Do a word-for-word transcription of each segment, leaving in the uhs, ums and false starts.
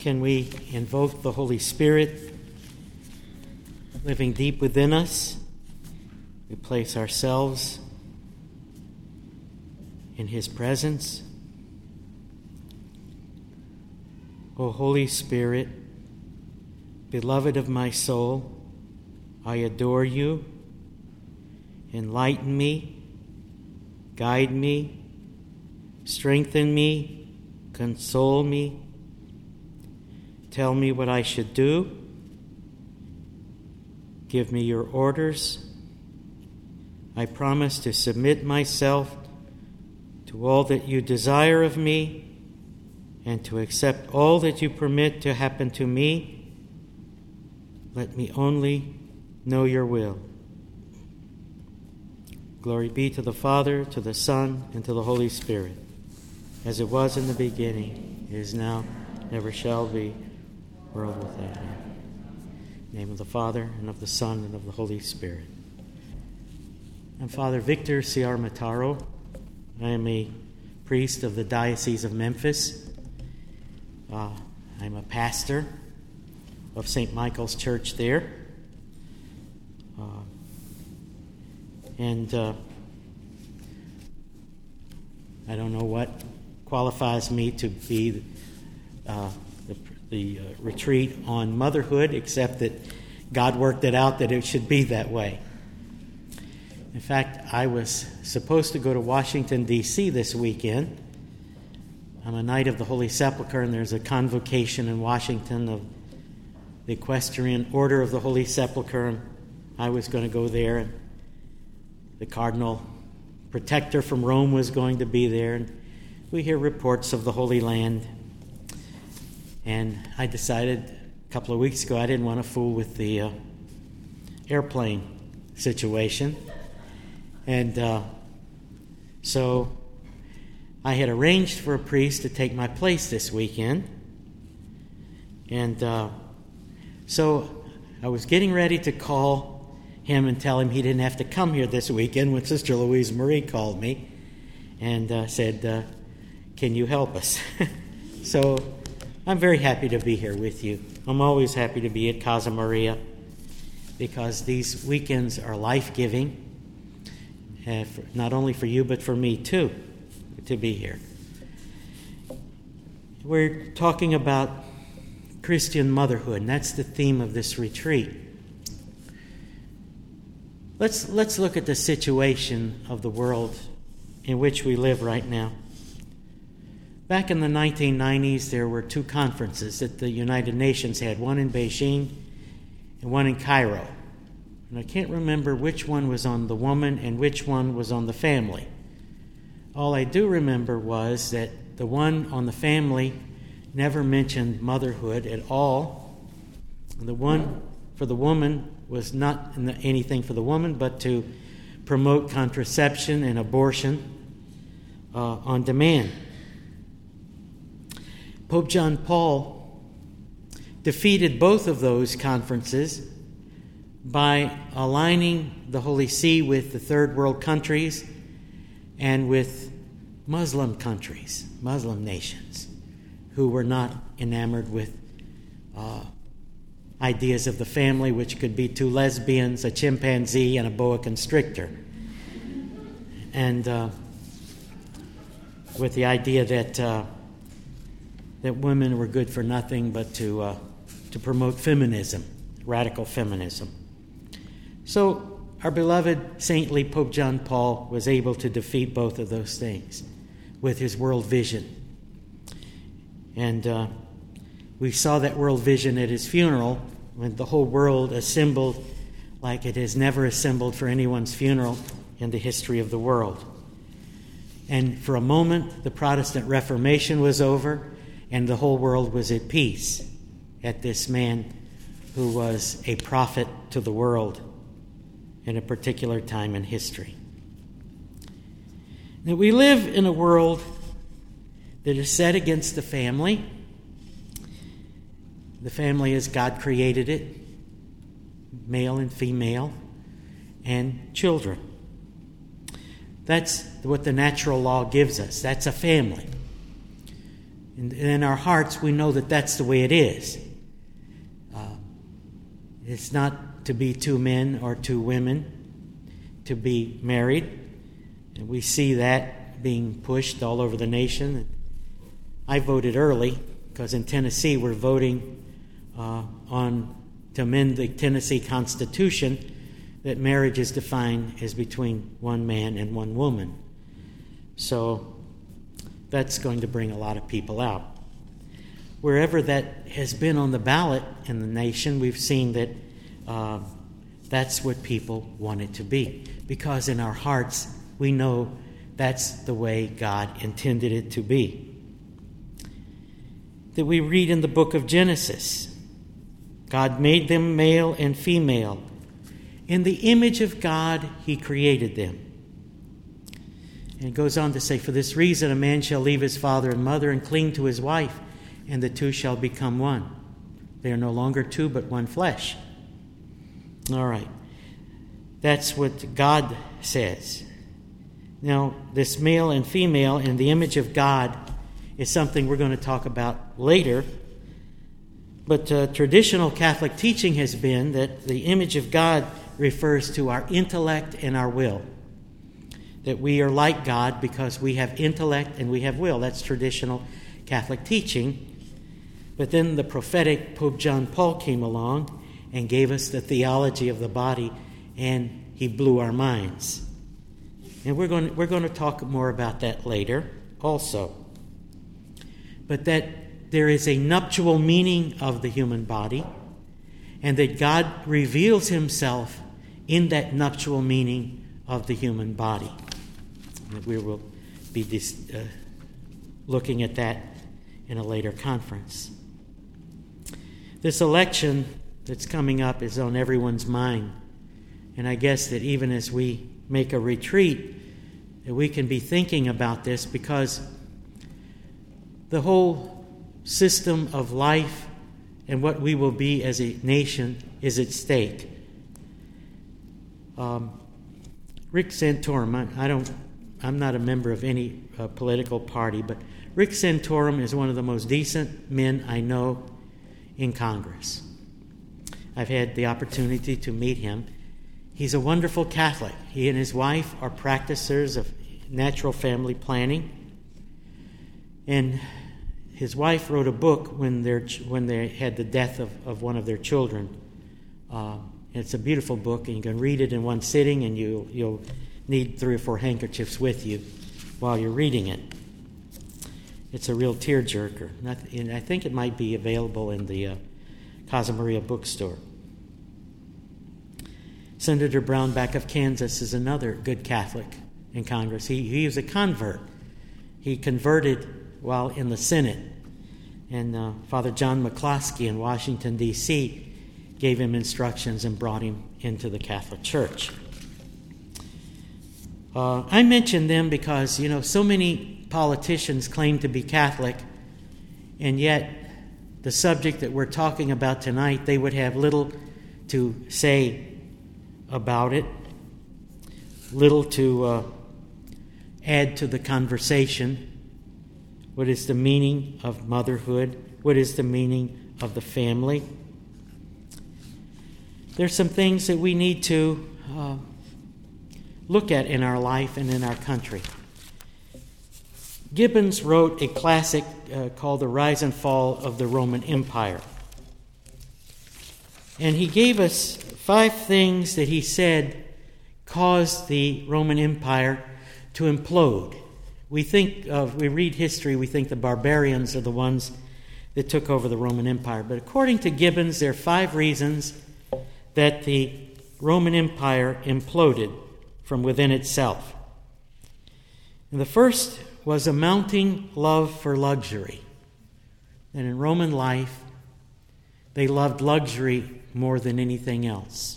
can we invoke the Holy Spirit living deep within us? We place ourselves in His presence. O Holy Spirit, beloved of my soul, I adore you. Enlighten me, guide me, strengthen me, console me. Tell me what I should do. Give me your orders. I promise to submit myself to all that you desire of me and to accept all that you permit to happen to me. Let me only know your will. Glory be to the Father, to the Son, and to the Holy Spirit, as it was in the beginning, is now, never shall be, world without end. In the name of the Father, and of the Son, and of the Holy Spirit. I'm Father Victor Ciarmataro. I am a priest of the Diocese of Memphis. Uh, I'm a pastor of Saint Michael's Church there. Uh, and uh, I don't know what qualifies me to be uh, the, the uh, retreat on motherhood, except that God worked it out that it should be that way. In fact, I was supposed to go to Washington, D C this weekend. I'm a Knight of the Holy Sepulchre, and there's a convocation in Washington of the Equestrian Order of the Holy Sepulchre, and I was going to go there, and the Cardinal Protector from Rome was going to be there, and we hear reports of the Holy Land. And I decided a couple of weeks ago I didn't want to fool with the uh, airplane situation. And uh, so I had arranged for a priest to take my place this weekend. And uh, so I was getting ready to call him and tell him he didn't have to come here this weekend when Sister Louise Marie called me and uh, said, uh, can you help us? So I'm very happy to be here with you. I'm always happy to be at Casa Maria because these weekends are life-giving. Uh, for, not only for you, but for me, too, to be here. We're talking about Christian motherhood, and that's the theme of this retreat. Let's, let's look at the situation of the world in which we live right now. Back in the nineteen nineties, there were two conferences that the United Nations had, one in Beijing and one in Cairo. And I can't remember which one was on the woman and which one was on the family. All I do remember was that the one on the family never mentioned motherhood at all. And the one for the woman was not anything for the woman, but to promote contraception and abortion uh, on demand. Pope John Paul defeated both of those conferences by aligning the Holy See with the third world countries and with Muslim countries, Muslim nations, who were not enamored with uh, ideas of the family, which could be two lesbians, a chimpanzee, and a boa constrictor. And uh, with the idea that uh, that women were good for nothing but to uh, to promote feminism, radical feminism. So our beloved saintly Pope John Paul was able to defeat both of those things with his world vision. And uh, we saw that world vision at his funeral when the whole world assembled like it has never assembled for anyone's funeral in the history of the world. And for a moment, the Protestant Reformation was over and the whole world was at peace at this man who was a prophet to the world in a particular time in history. Now, we live in a world that is set against the family. The family as God created it, male and female, and children. That's what the natural law gives us. That's a family. And in our hearts, we know that that's the way it is. Uh, it's not to be two men or two women, to be married. And we see that being pushed all over the nation. I voted early because in Tennessee we're voting uh, on to amend the Tennessee Constitution that marriage is defined as between one man and one woman. So that's going to bring a lot of people out. Wherever that has been on the ballot in the nation, we've seen that uh, that's what people want it to be. Because in our hearts, we know that's the way God intended it to be. That we read in the book of Genesis, God made them male and female. In the image of God, He created them. And it goes on to say, for this reason a man shall leave his father and mother and cling to his wife, and the two shall become one. They are no longer two, but one flesh. All right. That's what God says. Now, this male and female in the image of God is something we're going to talk about later. But uh, traditional Catholic teaching has been that the image of God refers to our intellect and our will. That we are like God because we have intellect and we have will. That's traditional Catholic teaching. But then the prophetic Pope John Paul came along and gave us the theology of the body, and he blew our minds. And we're going to, we're going to talk more about that later also. But that there is a nuptial meaning of the human body, and that God reveals Himself in that nuptial meaning of the human body. And we will be dis, uh, looking at that in a later conference. This election that's coming up is on everyone's mind. And I guess that even as we make a retreat, that we can be thinking about this, because the whole system of life and what we will be as a nation is at stake. Um, Rick Santorum, I, I don't, I'm not a member of any uh, political party, but Rick Santorum is one of the most decent men I know in Congress. I've had the opportunity to meet him. He's a wonderful Catholic. He and his wife are practicers of natural family planning. And his wife wrote a book when, when they had the death of, of one of their children. Uh, it's a beautiful book, and you can read it in one sitting, and you, you'll need three or four handkerchiefs with you while you're reading it. It's a real tearjerker. And I think it might be available in the uh, Casa Maria bookstore. Senator Brownback of Kansas is another good Catholic in Congress. He, he was a convert. He converted while in the Senate. And uh, Father John McCloskey in Washington, D C gave him instructions and brought him into the Catholic Church. Uh, I mention them because, you know, so many politicians claim to be Catholic, and yet the subject that we're talking about tonight, they would have little to say about it, little to uh, add to the conversation. What is the meaning of motherhood? What is the meaning of the family? There's some things that we need to uh, look at in our life and in our country. Gibbons wrote a classic uh, called The Rise and Fall of the Roman Empire. And he gave us five things that he said caused the Roman Empire to implode. We think of, we read history, we think the barbarians are the ones that took over the Roman Empire. But according to Gibbons, there are five reasons that the Roman Empire imploded from within itself. And the first was a mounting love for luxury. And in Roman life, they loved luxury more than anything else.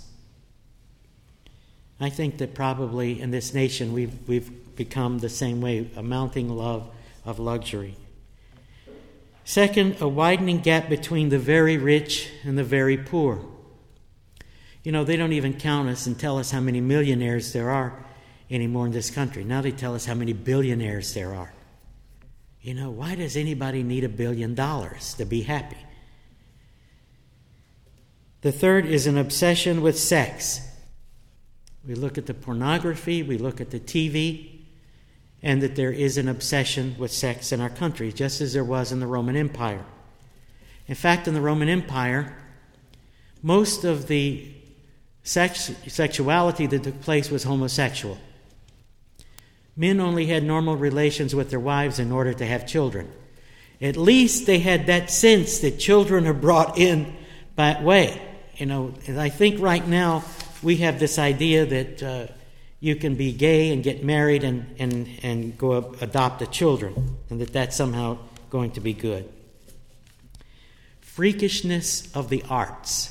I think that probably in this nation we've, we've become the same way, a mounting love of luxury. Second, a widening gap between the very rich and the very poor. You know, they don't even count us and tell us how many millionaires there are anymore in this country. Now they tell us how many billionaires there are. You know, why does anybody need a billion dollars to be happy? The third is an obsession with sex. We look at the pornography, we look at the T V, and that there is an obsession with sex in our country, just as there was in the Roman Empire. In fact, in the Roman Empire, most of the sex, sexuality that took place was homosexual. Men only had normal relations with their wives in order to have children. At least they had that sense that children are brought in that way. You know, and I think right now we have this idea that uh, you can be gay and get married and, and, and go up, adopt the children, and that that's somehow going to be good. Freakishness of the arts.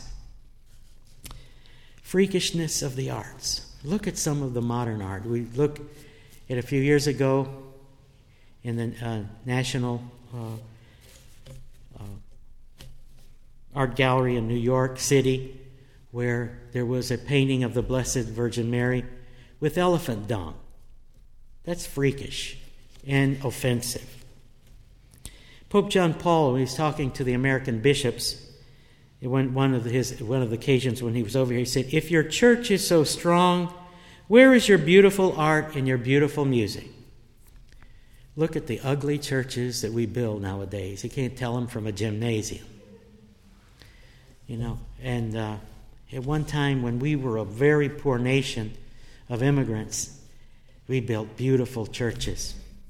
Freakishness of the arts. Look at some of the modern art. We look at a few years ago in the uh, National uh, uh, Art Gallery in New York City, where there was a painting of the Blessed Virgin Mary with elephant dung. That's freakish and offensive. Pope John Paul, when he was talking to the American bishops, when one of his one of the occasions when he was over here, he said, "If your church is so strong, where is your beautiful art and your beautiful music?" Look at the ugly churches that we build nowadays. You can't tell them from a gymnasium. You know, and uh, at one time when we were a very poor nation of immigrants, we built beautiful churches.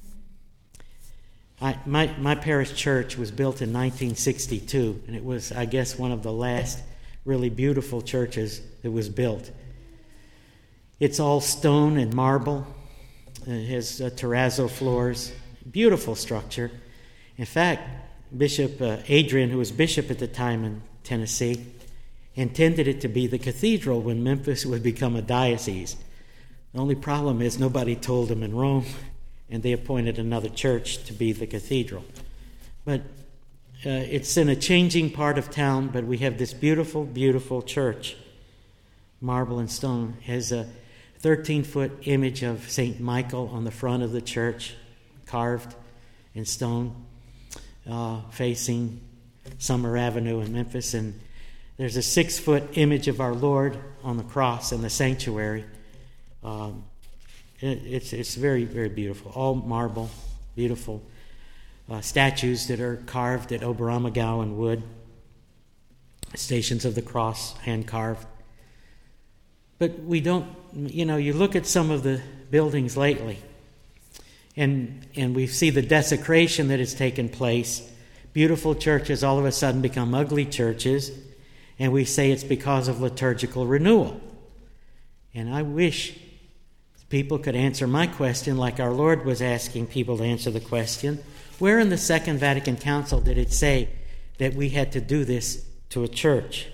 I, my, my parish church was built in nineteen sixty-two, and it was, I guess, one of the last really beautiful churches that was built. It's all stone and marble. It has uh, terrazzo floors. Beautiful structure. In fact, Bishop uh, Adrian, who was bishop at the time in Tennessee, intended it to be the cathedral when Memphis would become a diocese. The only problem is nobody told him in Rome, and they appointed another church to be the cathedral. But uh, it's in a changing part of town, but we have this beautiful, beautiful church. Marble and stone. It has a thirteen-foot image of Saint Michael on the front of the church, carved in stone, uh, facing Summer Avenue in Memphis. And there's a six-foot image of our Lord on the cross in the sanctuary. Um, it, it's it's very, very beautiful. All marble, beautiful uh, statues that are carved at Oberammergau in wood. Stations of the Cross, hand-carved. But we don't, you know, you look at some of the buildings lately, and and we see the desecration that has taken place. Beautiful churches all of a sudden become ugly churches, and we say it's because of liturgical renewal. And I wish people could answer my question like our Lord was asking people to answer the question. Where in the Second Vatican Council did it say that we had to do this to a church?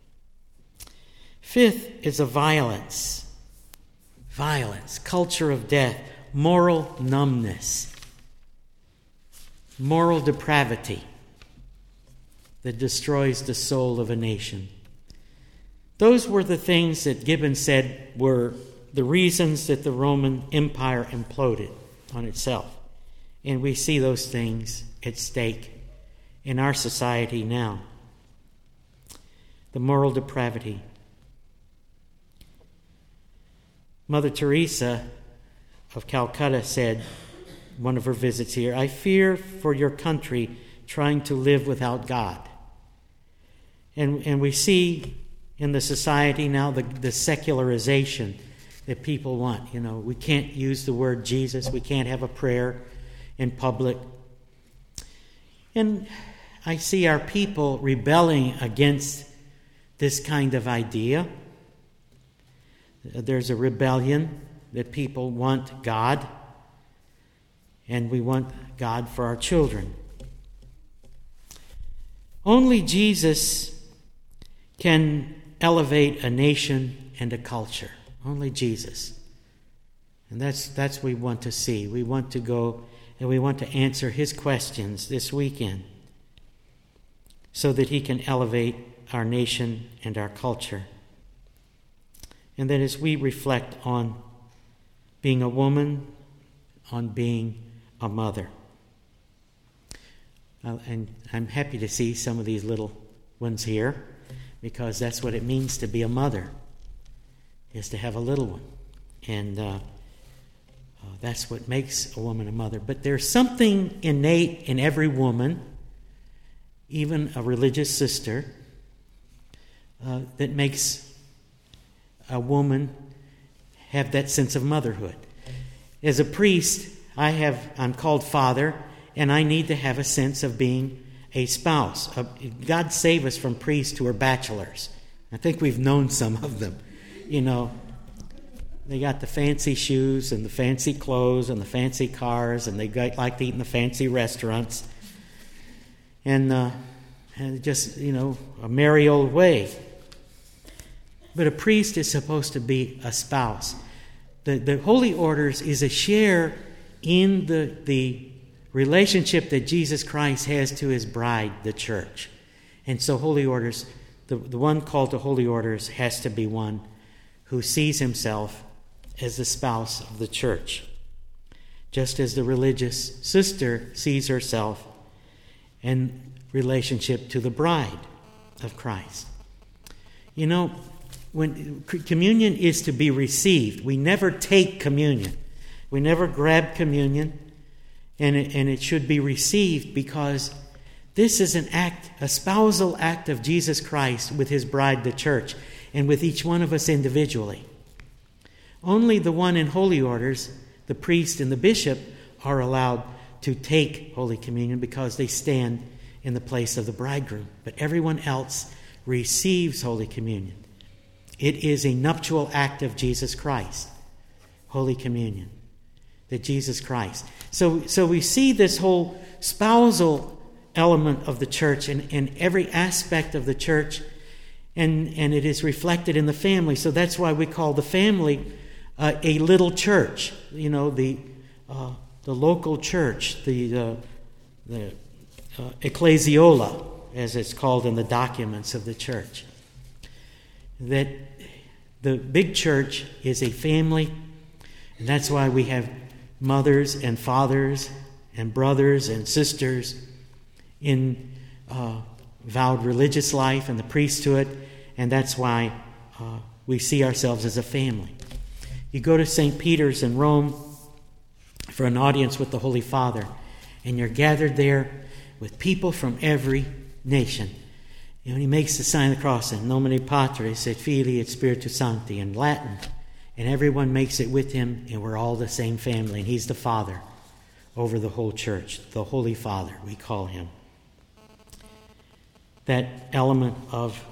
Fifth is a violence. Violence, culture of death, moral numbness, moral depravity that destroys the soul of a nation. Those were the things that Gibbon said were the reasons that the Roman Empire imploded on itself. And we see those things at stake in our society now. The moral depravity. Mother Teresa of Calcutta said, one of her visits here, "I fear for your country trying to live without God." And and we see in the society now the, the secularization that people want. You know, we can't use the word Jesus. We can't have a prayer in public. And I see our people rebelling against this kind of idea. There's a rebellion that people want God, and we want God for our children. Only Jesus can elevate a nation and a culture. Only Jesus. And that's that's what we want to see. We want to go and we want to answer his questions this weekend so that he can elevate our nation and our culture. And then as we reflect on being a woman, on being a mother. Uh, and I'm happy to see some of these little ones here, because that's what it means to be a mother, is to have a little one. And uh, uh, that's what makes a woman a mother. But there's something innate in every woman, even a religious sister, uh, that makes a woman have that sense of motherhood. As a priest, I have I'm called father, and I need to have a sense of being a spouse. Uh, God save us from priests who are bachelors. I think we've known some of them. You know, they got the fancy shoes and the fancy clothes and the fancy cars, and they got, like to eat in the fancy restaurants. And, uh, and just, you know, a merry old way. But a priest is supposed to be a spouse. The, the holy orders is a share in the, the relationship that Jesus Christ has to his bride, the church. And so holy orders, the, the one called to holy orders has to be one who sees himself as the spouse of the church, just as the religious sister sees herself in relationship to the bride of Christ. You know, when communion is to be received, we never take communion. We never grab communion, and it, and it should be received, because this is an act, a spousal act of Jesus Christ with his bride, the church, and with each one of us individually. Only the one in holy orders, the priest and the bishop, are allowed to take Holy Communion because they stand in the place of the bridegroom. But everyone else receives Holy Communion. It is a nuptial act of Jesus Christ, Holy Communion, that Jesus Christ. So, so we see this whole spousal element of the church in, in every aspect of the church, and, and it is reflected in the family. So that's why we call the family uh, a little church. You know, the uh, the local church, the uh, the uh, ecclesiola, as it's called in the documents of the church. That the big church is a family, and that's why we have mothers and fathers and brothers and sisters in uh, vowed religious life and the priesthood, and that's why uh, we see ourselves as a family. You go to Saint Peter's in Rome for an audience with the Holy Father, and you're gathered there with people from every nation. And he makes the sign of the cross in Nomine Patris et Filii et Spiritus Sancti in Latin, and everyone makes it with him, and we're all the same family, and he's the Father over the whole church, the Holy Father, we call him. That element of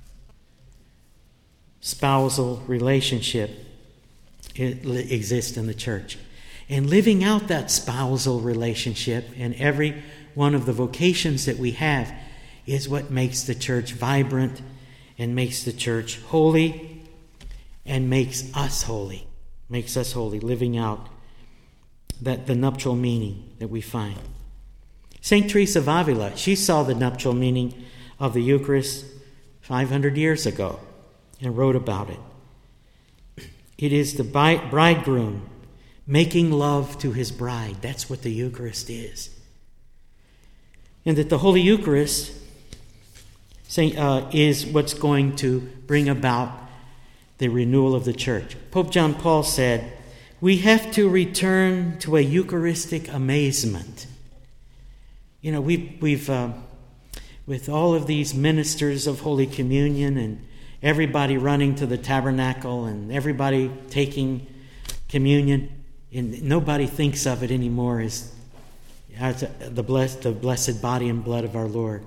spousal relationship, it exists in the church. And living out that spousal relationship in every one of the vocations that we have is what makes the church vibrant and makes the church holy and makes us holy. Makes us holy, living out that the nuptial meaning that we find. Saint Teresa of Avila, she saw the nuptial meaning of the Eucharist five hundred years ago and wrote about it. It is the bridegroom making love to his bride. That's what the Eucharist is. And that the Holy Eucharist uh, is what's going to bring about the renewal of the church. Pope John Paul said, we have to return to a Eucharistic amazement. You know, we've, we've uh, with all of these ministers of Holy Communion and everybody running to the tabernacle and everybody taking communion, and nobody thinks of it anymore as the blessed, the blessed body and blood of our Lord.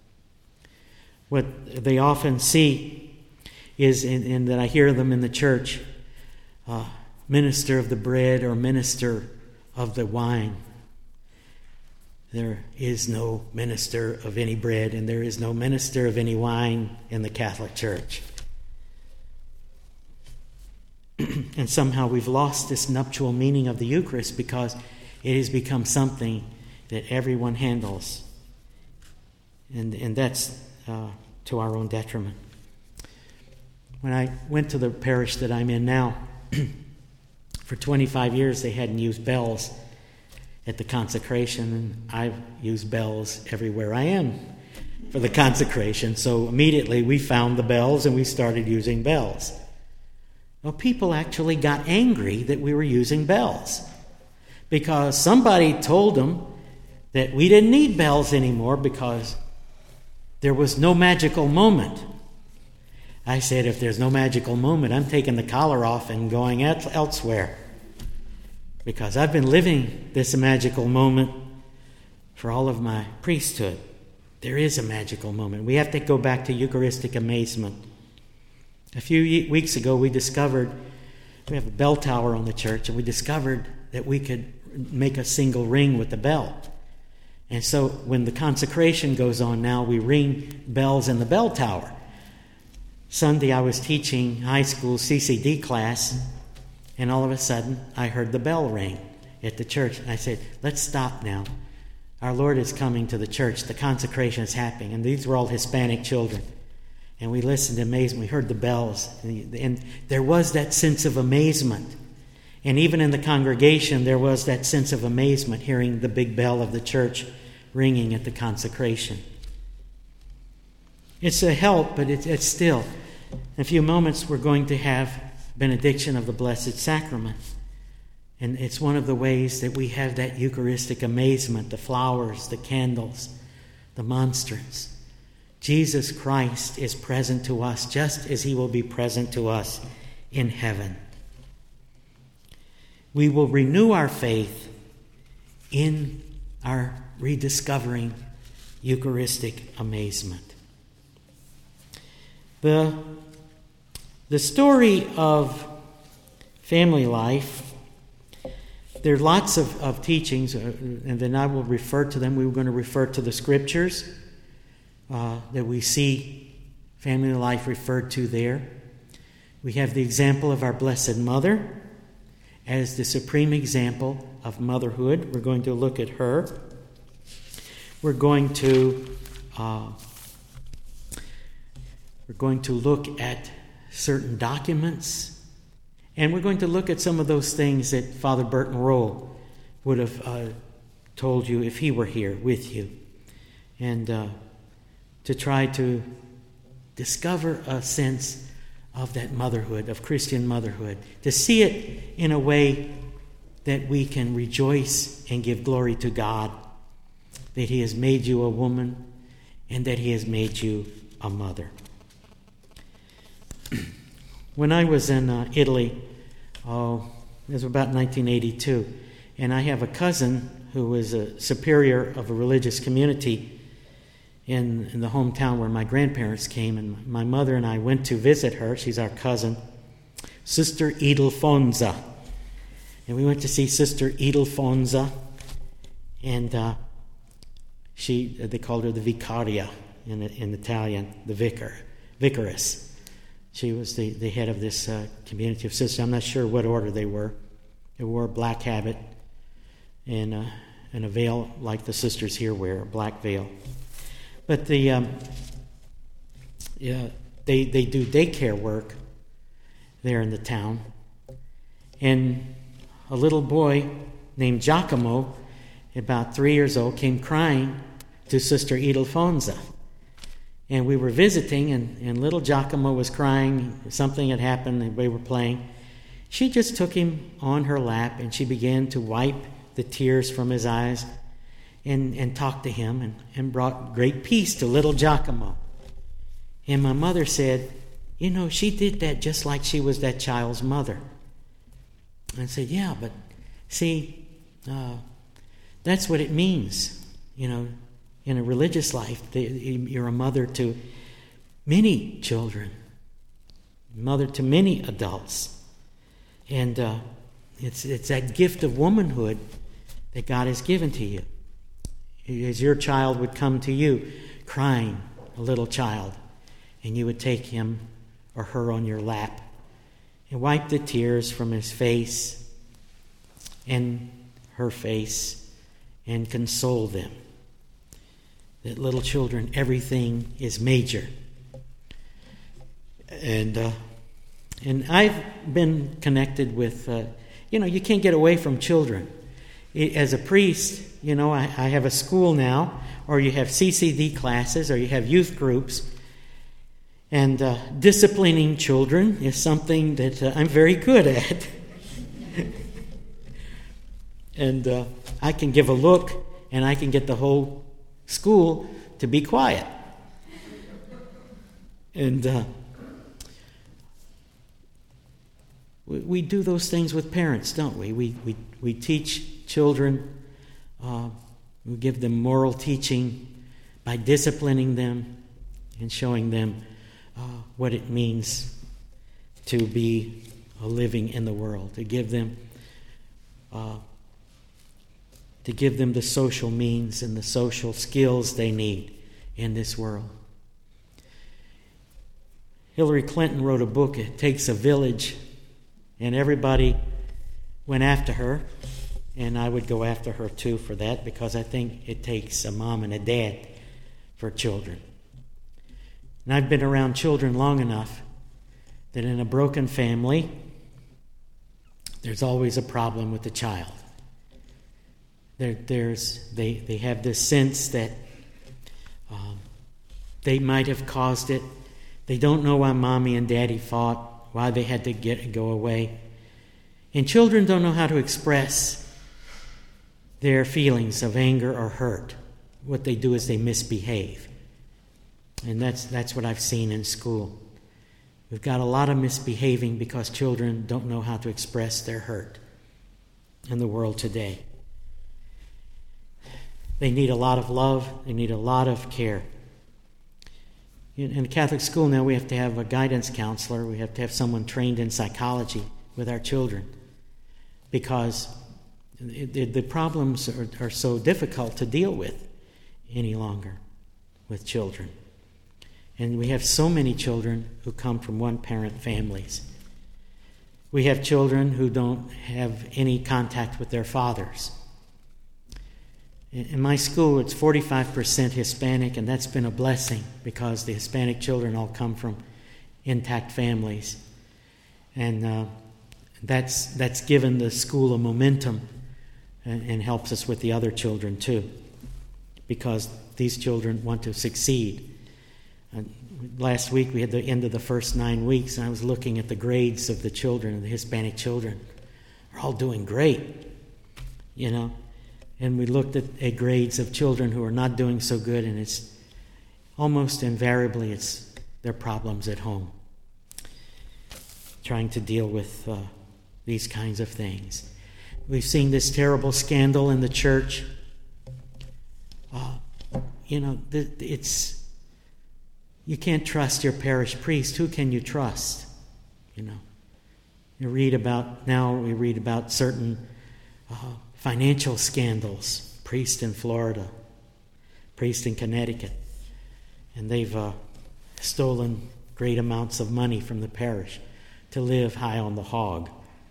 What they often see is, and that I hear them in the church, uh, minister of the bread or minister of the wine. There is no minister of any bread, and there is no minister of any wine in the Catholic Church. And somehow we've lost this nuptial meaning of the Eucharist because it has become something that everyone handles. And, and that's uh, to our own detriment. When I went to the parish that I'm in now, for twenty-five years they hadn't used bells. at the consecration, and I've used bells everywhere I am for the consecration. So immediately we found the bells and we started using bells. Well, people actually got angry that we were using bells because somebody told them that we didn't need bells anymore because there was no magical moment. I said, if there's no magical moment, I'm taking the collar off and going elsewhere, because I've been living this magical moment for all of my priesthood. There is a magical moment. We have to go back to Eucharistic amazement. A few weeks ago, we discovered, we have a bell tower on the church, and we discovered that we could make a single ring with the bell. And so when the consecration goes on now, we ring bells in the bell tower. Sunday, I was teaching high school C C D class, and all of a sudden, I heard the bell ring at the church. And I said, let's stop now. Our Lord is coming to the church. The consecration is happening. And these were all Hispanic children. And we listened in amazement. We heard the bells. And there was that sense of amazement. And even in the congregation, there was that sense of amazement hearing the big bell of the church ringing at the consecration. It's a help, but it, it's still. In a few moments, we're going to have benediction of the Blessed Sacrament. And it's one of the ways that we have that Eucharistic amazement, the flowers, the candles, the monstrance. Jesus Christ is present to us just as he will be present to us in heaven. We will renew our faith in our rediscovering Eucharistic amazement. The, the story of family life, there are lots of, of teachings, uh, and then I will refer to them. We were going to refer to the scriptures uh, that we see family life referred to there. We have the example of our Blessed Mother as the supreme example of motherhood. We're going to look at her. We're going to uh, we're going to look at certain documents, and we're going to look at some of those things that Father Burton Roll would have uh, told you if he were here with you, and uh, to try to discover a sense of that motherhood, of Christian motherhood, to see it in a way that we can rejoice and give glory to God, that he has made you a woman and that he has made you a mother. When I was in uh, Italy, oh, it was about nineteen eighty-two, and I have a cousin who was a superior of a religious community in, in the hometown where my grandparents came, and my mother and I went to visit her. She's our cousin, Sister Ildefonsa. And we went to see Sister Ildefonsa, and uh, she they called her the Vicaria in, in Italian, the vicar, vicaress. She was the, the head of this uh, community of sisters. I'm not sure what order they were. They wore a black habit and, uh, and a veil like the sisters here wear, a black veil. But the um, yeah, they they do daycare work there in the town, and a little boy named Giacomo, about three years old, came crying to Sister Ildefonsa. And we were visiting, and, and little Giacomo was crying. Something had happened, and we were playing. She just took him on her lap, and she began to wipe the tears from his eyes and, and talk to him, and, and brought great peace to little Giacomo. And my mother said, you know, she did that just like she was that child's mother. And I said, yeah, but see, uh, that's what it means, you know. In a religious life, you're a mother to many children, mother to many adults. And uh, it's it's that gift of womanhood that God has given to you. As your child would come to you, crying, a little child, and you would take him or her on your lap and wipe the tears from his face and her face and console them. That little children, everything is major. And uh, and I've been connected with, uh, you know, you can't get away from children. as a priest, you know, I, I have a school now, or you have C C D classes, or you have youth groups. And uh, disciplining children is something that uh, I'm very good at. and uh, I can give a look, and I can get the whole school to be quiet. And uh, we, we do those things with parents, don't we? We we we teach children. Uh, we give them moral teaching by disciplining them and showing them uh, what it means to be a living in the world. To give them, uh, to give them the social means and the social skills they need in this world. Hillary Clinton wrote a book, It Takes a Village, and everybody went after her, and I would go after her too for that, because I think it takes a mom and a dad for children. And I've been around children long enough that in a broken family, there's always a problem with the child. There, there's they, they have this sense that um, they might have caused it. They don't know why mommy and daddy fought, why they had to get go away. And children don't know how to express their feelings of anger or hurt. What they do is they misbehave. And that's that's what I've seen in school. We've got a lot of misbehaving because children don't know how to express their hurt in the world today. They need a lot of love. They need a lot of care. In a Catholic school now, we have to have a guidance counselor. We have to have someone trained in psychology with our children, because the, the problems are, are so difficult to deal with any longer with children. And we have so many children who come from one-parent families. We have children who don't have any contact with their fathers. In my school, it's forty-five percent Hispanic, and that's been a blessing because the Hispanic children all come from intact families. And uh, that's that's given the school a momentum and, and helps us with the other children too, because these children want to succeed. Uh, last week we had the end of the first nine weeks, and I was looking at the grades of the children, the Hispanic children. They're all doing great, you know. And we looked at, at grades of children who are not doing so good, and it's almost invariably it's their problems at home, trying to deal with uh, these kinds of things. We've seen this terrible scandal in the church. Uh, you know, th- it's you can't trust your parish priest. Who can you trust? You know, you read about now. We read about certain Uh, financial scandals. Priest in Florida, priest in Connecticut, and they've uh, stolen great amounts of money from the parish to live high on the hog.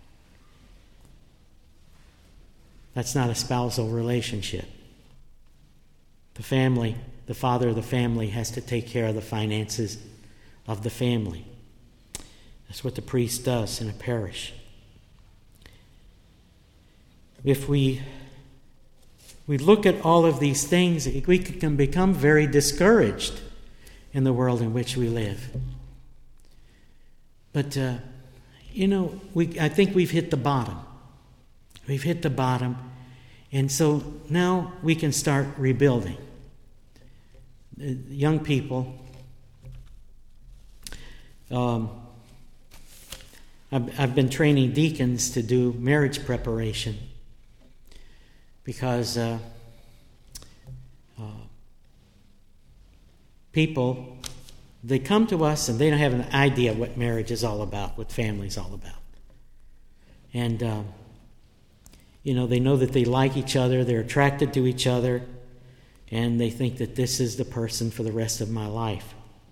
That's not a spousal relationship. The family, the father of the family has to take care of the finances of the family. That's what the priest does in a parish. If we we look at all of these things, we can become very discouraged in the world in which we live. But, uh, you know, we I think we've hit the bottom. We've hit the bottom. And so now we can start rebuilding. Uh, young people, um, I've, I've been training deacons to do marriage preparation. Because uh, uh, people, they come to us and they don't have an idea what marriage is all about, what family is all about. And, uh, you know, they know that they like each other, they're attracted to each other, and they think that this is the person for the rest of my life.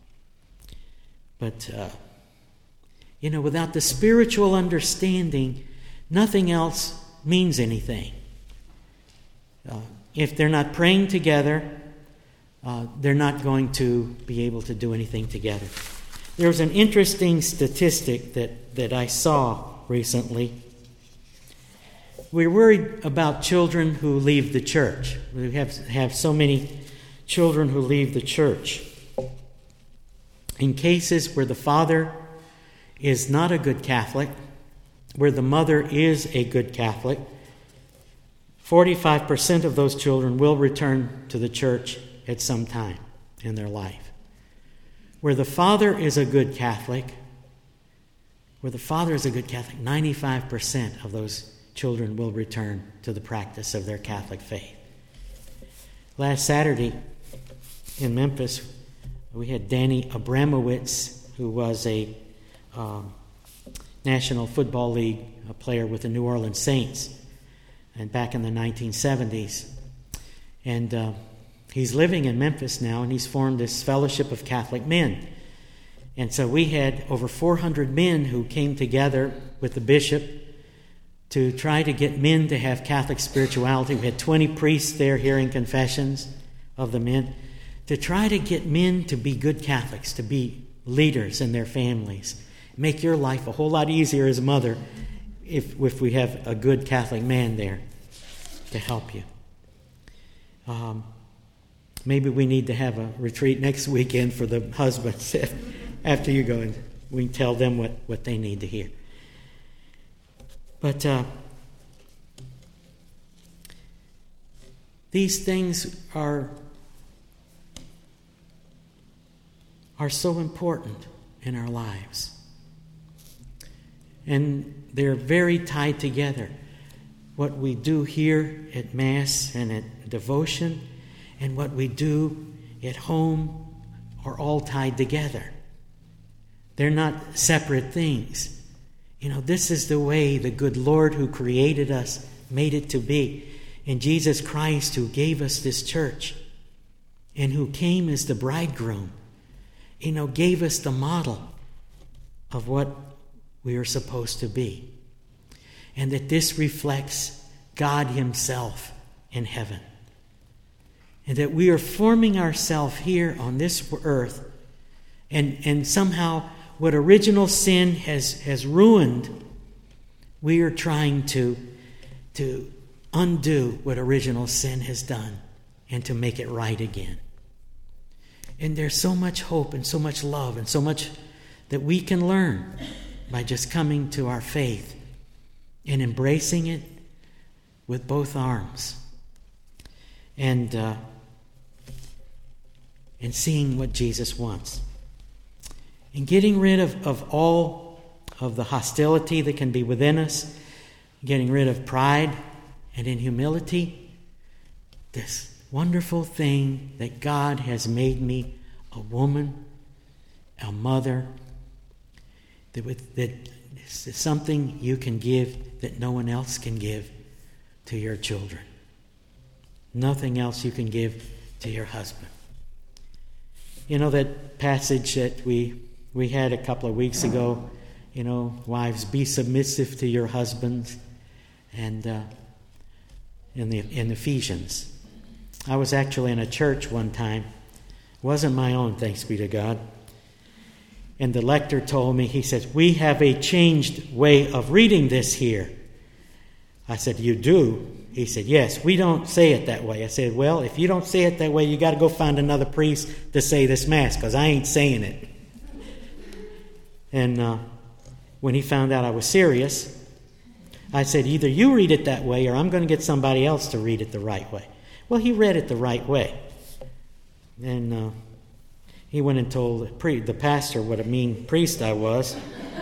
But, uh, you know, without the spiritual understanding, nothing else means anything. Uh, if they're not praying together, uh, they're not going to be able to do anything together. There was an interesting statistic that, that I saw recently. we're worried about children who leave the church. We have, have so many children who leave the church. In cases where the father is not a good Catholic, where the mother is a good Catholic, forty-five percent of those children will return to the church at some time in their life. Where the father is a good Catholic, where the father is a good Catholic, ninety-five percent of those children will return to the practice of their Catholic faith. Last Saturday in Memphis, we had Danny Abramowitz, who was a uh, National Football League a player with the New Orleans Saints, and back in the nineteen seventies. And uh, he's living in Memphis now, and he's formed this Fellowship of Catholic Men. And so we had over four hundred men who came together with the bishop to try to get men to have Catholic spirituality. We had twenty priests there hearing confessions of the men, to try to get men to be good Catholics, to be leaders in their families. Make your life a whole lot easier as a mother if, if we have a good Catholic man there to help you. Um, maybe we need to have a retreat next weekend for the husbands after you go, and we can tell them what, what they need to hear. But uh, these things are are so important in our lives. And they're very tied together. What we do here at Mass and at devotion and what we do at home are all tied together. They're not separate things. You know, this is the way the good Lord who created us made it to be. And Jesus Christ, who gave us this church and who came as the bridegroom, you know, gave us the model of what we are supposed to be. And that this reflects God Himself in heaven. And that we are forming ourselves here on this earth, and, and somehow what original sin has, has ruined, we are trying to, to undo what original sin has done and to make it right again. And there's so much hope and so much love and so much that we can learn by just coming to our faith and embracing it with both arms and uh, and seeing what Jesus wants. And getting rid of, of all of the hostility that can be within us, getting rid of pride, and in humility, this wonderful thing that God has made me a woman, a mother, that, with, that is something you can give that no one else can give to your children. Nothing else you can give to your husband. You know that passage that we we had a couple of weeks ago, you know, wives, be submissive to your husbands, and uh, in the in Ephesians. I was actually in a church one time. It wasn't my own, thanks be to God. And the lector told me, he says, we have a changed way of reading this here. I said, you do? He said, yes, we don't say it that way. I said, well, if you don't say it that way, you got to go find another priest to say this Mass, because I ain't saying it. And uh, when he found out I was serious, I said, either you read it that way or I'm going to get somebody else to read it the right way. Well, he read it the right way. And uh, he went and told the, pre- the pastor what a mean priest I was.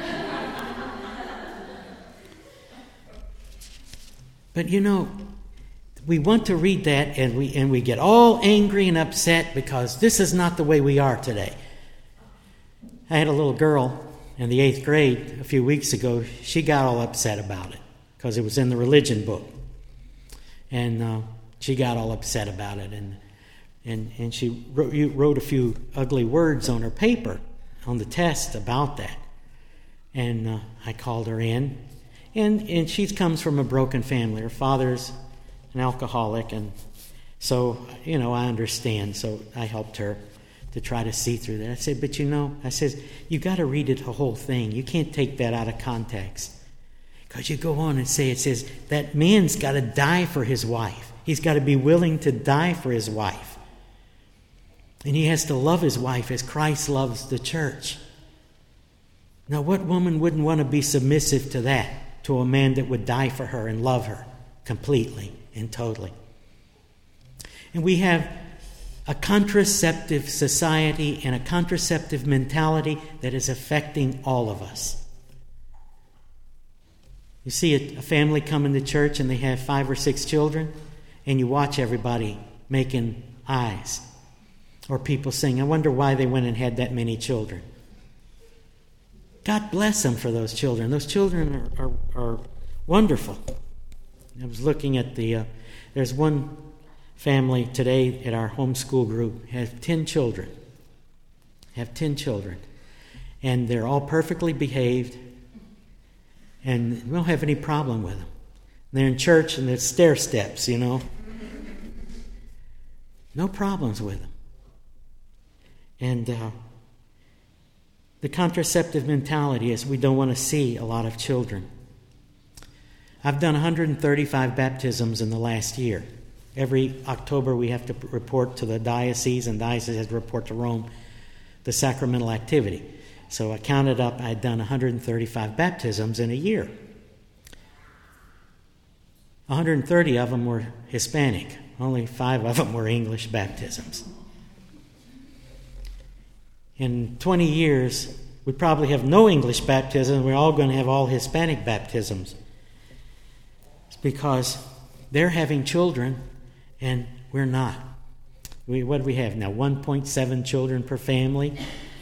But you know, we want to read that and we and we get all angry and upset because this is not the way we are today. I had a little girl in the eighth grade a few weeks ago. She got all upset about it because it was in the religion book. And uh, she got all upset about it. And and, and she wrote, wrote a few ugly words on her paper on the test about that. And uh, I called her in. And and she comes from a broken family. Her father's an alcoholic, and so, you know, I understand. So I helped her to try to see through that. I said, but you know, I said, you got to read it the whole thing. You can't take that out of context. Because you go on and say, it says, that man's got to die for his wife. He's got to be willing to die for his wife. And he has to love his wife as Christ loves the church. Now, what woman wouldn't want to be submissive to that, to a man that would die for her and love her completely and totally? And we have a contraceptive society and a contraceptive mentality that is affecting all of us. You see a, a family come into church and they have five or six children, and you watch everybody making eyes. Or people saying, I wonder why they went and had that many children. God bless them for those children. Those children are, are, are wonderful. I was looking at the, uh, there's one family today at our homeschool group, has ten children. Have ten children. And they're all perfectly behaved. And we don't have any problem with them. They're in church and there's stair steps, you know. No problems with them. And uh, the contraceptive mentality is we don't want to see a lot of children. I've done one hundred thirty-five baptisms in the last year. Every October we have to report to the diocese, and diocese has to report to Rome the sacramental activity. So I counted up, I had done one hundred thirty-five baptisms in a year. one hundred thirty of them were Hispanic. Only five of them were English baptisms. In twenty years, we probably have no English baptisms. We're all going to have all Hispanic baptisms. It's because they're having children and we're not. We, what do we have now? one point seven children per family.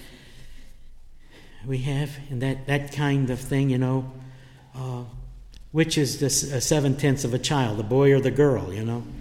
We have, and that, that kind of thing, you know, uh, which is this uh, seven-tenths of a child, the boy or the girl, you know.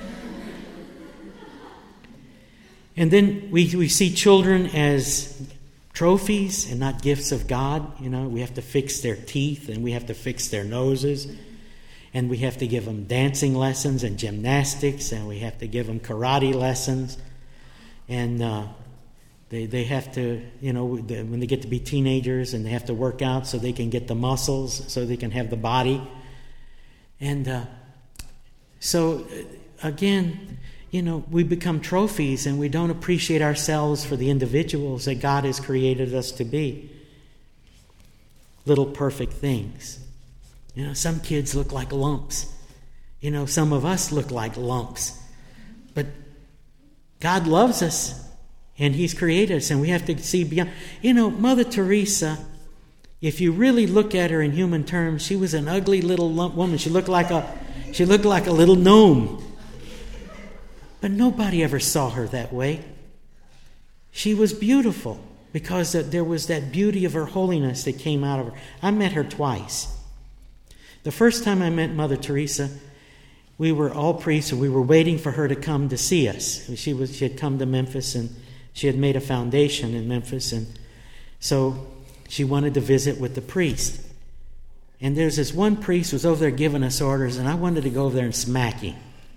And then we, we see children as trophies and not gifts of God. You know, we have to fix their teeth and we have to fix their noses. And we have to give them dancing lessons and gymnastics, and we have to give them karate lessons. And uh, they they have to, you know, when they get to be teenagers, and they have to work out so they can get the muscles, so they can have the body. And uh, so, again, you know, we become trophies, and we don't appreciate ourselves for the individuals that God has created us to be. Little perfect things. You know, some kids look like lumps. You know, some of us look like lumps. But God loves us, and He's created us, and we have to see beyond. You know, Mother Teresa, if you really look at her in human terms, she was an ugly little lump woman. She looked like a, she looked like a little gnome. But nobody ever saw her that way. She was beautiful because there was that beauty of her holiness that came out of her. I met her twice. The first time I met Mother Teresa, we were all priests, and we were waiting for her to come to see us. She was she had come to Memphis, and she had made a foundation in Memphis, and so she wanted to visit with the priest. And there's this one priest who was over there giving us orders, and I wanted to go over there and smack him.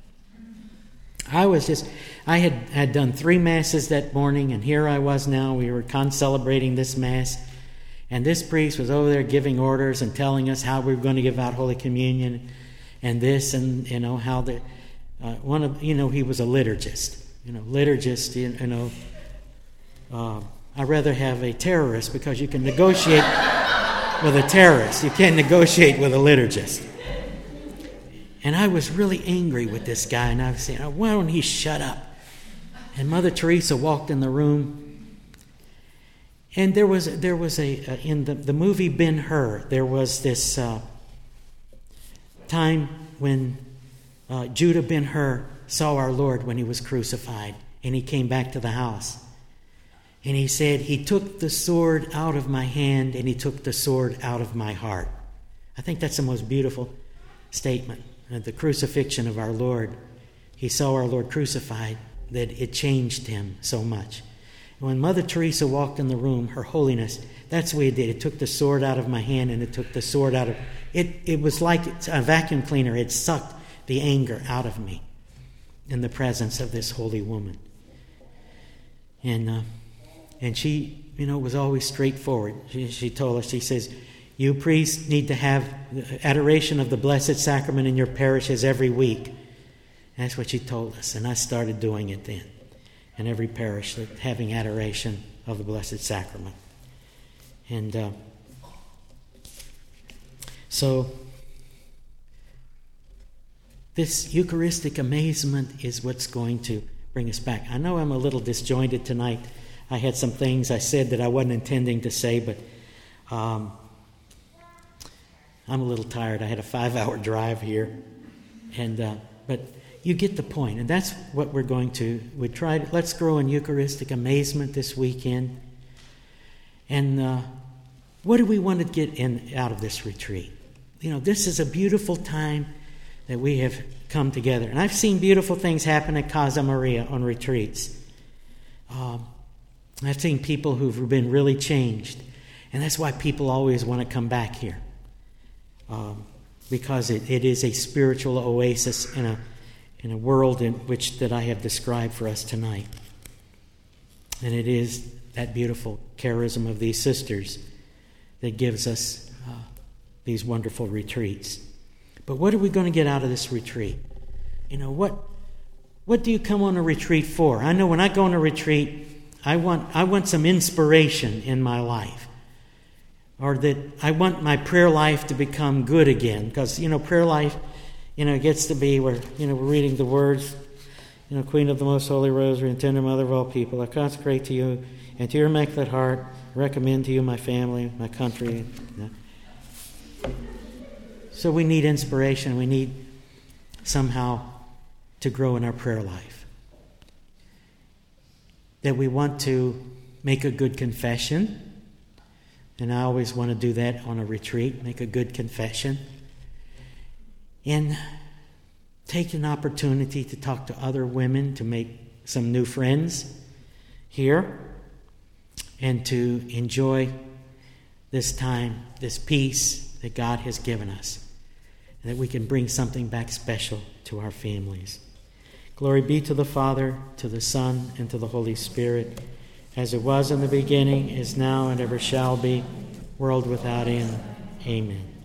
I was just, I had, had done three masses that morning, and here I was now. We were con-celebrating this mass. And this priest was over there giving orders and telling us how we were going to give out Holy Communion and this and, you know, how the, uh, one of, you know, he was a liturgist. You know, liturgist, you, you know, uh, I'd rather have a terrorist because you can negotiate with a terrorist. You can't negotiate with a liturgist. And I was really angry with this guy, and I was saying, why don't he shut up? And Mother Teresa walked in the room. And there was there was a uh, in the, the movie Ben-Hur, there was this uh, time when uh, Judah Ben-Hur saw our Lord when he was crucified, and he came back to the house, and he said, "He took the sword out of my hand, and he took the sword out of my heart." I think that's the most beautiful statement. Uh, the crucifixion of our Lord, he saw our Lord crucified, that it changed him so much. When Mother Teresa walked in the room, her holiness, that's the way it did. It took the sword out of my hand, and it took the sword out of... It It was like a vacuum cleaner. It sucked the anger out of me in the presence of this holy woman. And uh, and she, you know, was always straightforward. She, she told us, she says, You priests need to have adoration of the Blessed Sacrament in your parishes every week. That's what she told us, and I started doing it then. In every parish, having adoration of the Blessed Sacrament. And uh, so, this Eucharistic amazement is what's going to bring us back. I know I'm a little disjointed tonight. I had some things I said that I wasn't intending to say, but um, I'm a little tired. I had a five-hour drive here, and uh, but you get the point, and that's what we're going to. We tried. Let's grow in Eucharistic amazement this weekend. And uh, what do we want to get in out of this retreat? You know, this is a beautiful time that we have come together, and I've seen beautiful things happen at Casa Maria on retreats. Um, I've seen people who've been really changed, and that's why people always want to come back here. Um, because it, it is a spiritual oasis in a in a world in which that I have described for us tonight. And it is that beautiful charism of these sisters that gives us uh, these wonderful retreats. But what are we going to get out of this retreat? You know, what what do you come on a retreat for? I know when I go on a retreat, I want I want some inspiration in my life. Or that I want my prayer life to become good again. Because, you know, prayer life, you know, gets to be where, you know, we're reading the words, you know, Queen of the Most Holy Rosary and Tender Mother of all people, I consecrate to you and to your Immaculate Heart, recommend to you my family, my country. You know. So we need inspiration. We need somehow to grow in our prayer life. That we want to make a good confession. And I always want to do that on a retreat, make a good confession. And take an opportunity to talk to other women, to make some new friends here, and to enjoy this time, this peace that God has given us, and that we can bring something back special to our families. Glory be to the Father, to the Son, and to the Holy Spirit, as it was in the beginning, is now, and ever shall be, world without end. Amen.